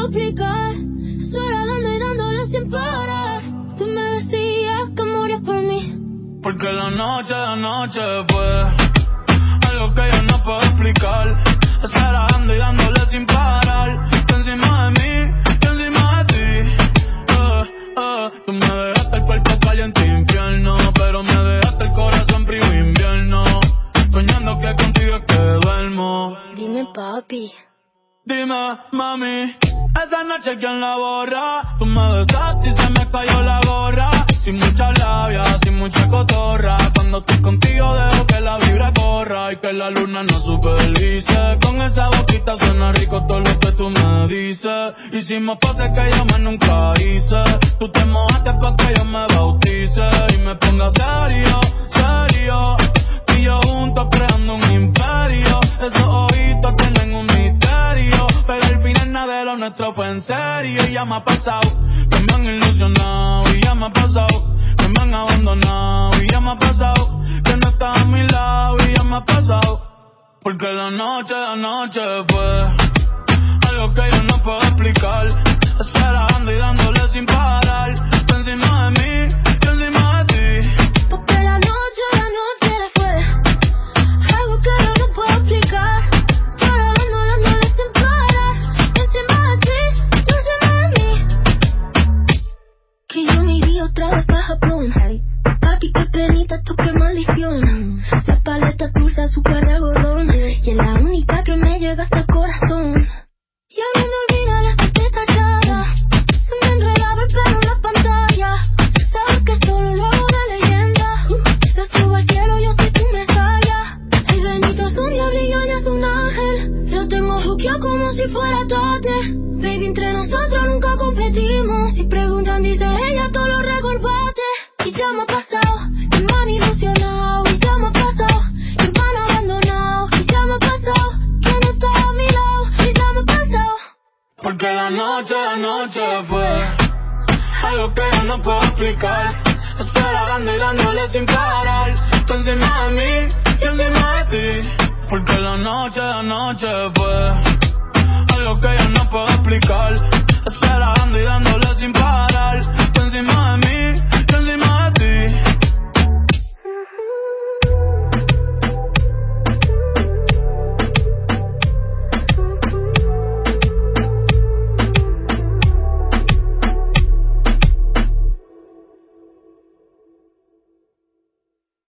explicar. Sola dando y dándole sin parar. Tú me decías que morías por mí. Porque la noche fue algo que yo no puedo explicar. Estar dando y dándole sin parar. Tú encima de mí, yo encima de ti. Tú me dejaste el cuerpo caliente infierno, pero me dejaste el corazón frío invierno. Soñando que contigo es que duermo. Dime, papi. Dime, mami, esa noche quién la borra. Tú me besaste y se me cayó la gorra. Sin mucha labia, sin mucha cotorra. Cuando estoy contigo dejo que la vibra corra y que la luna nos supervise. Con esa boquita suena rico todo lo que tú me dices. Hicimos cosas que yo más nunca hice. Tú te mojaste pa' que yo me bautice y me ponga serio, serio. Y yo juntos creando un imperio. Esos ojitos tienen un misterio, pero al final nada de lo nuestro fue en serio. Y ya me ha pasado que me han ilusionado. Y ya me ha pasado que me han abandonado. Y ya me ha pasado que no estás a mi lado. Y ya me ha pasado porque la noche fue algo que yo no puedo explicar. Esperando y dándole sin parar. Tú encima de mí, yo encima de ti. Porque la noche fue algo que yo no puedo explicar. Sola dándole sin parar. Tú encima de ti, tú encima de mí. Que yo me iría otra vez pa' Japón. Papi, qué penita, tú qué maldición. La paleta dulce, azúcar de algodón. Y es la única que me llega hasta el corazón. Y ahora me olvida la secreta tachada. Se me enredaba el pelo en la pantalla. Sabes que solo lo hago de leyenda. Yo subo al cielo, yo soy tu mesaya. El Benito es un diablo y yo ya es un ángel. Lo tengo juqueado como si fuera tate. Baby, entre nosotros nunca competimos. Si preguntan, dice ella, todo lo recorbaste. Y ya me ha pasado, que me han ilusionado. Y ya me ha pasado, que me han abandonado. Y ya me ha pasado, que no estás a mi lado. Y ya me ha pasado. Porque la noche fue algo que yo no puedo explicar. Estar dando y dándole sin parar. Tú encima de mí, yo encima de ti. Porque la noche fue algo que yo no puedo explicar.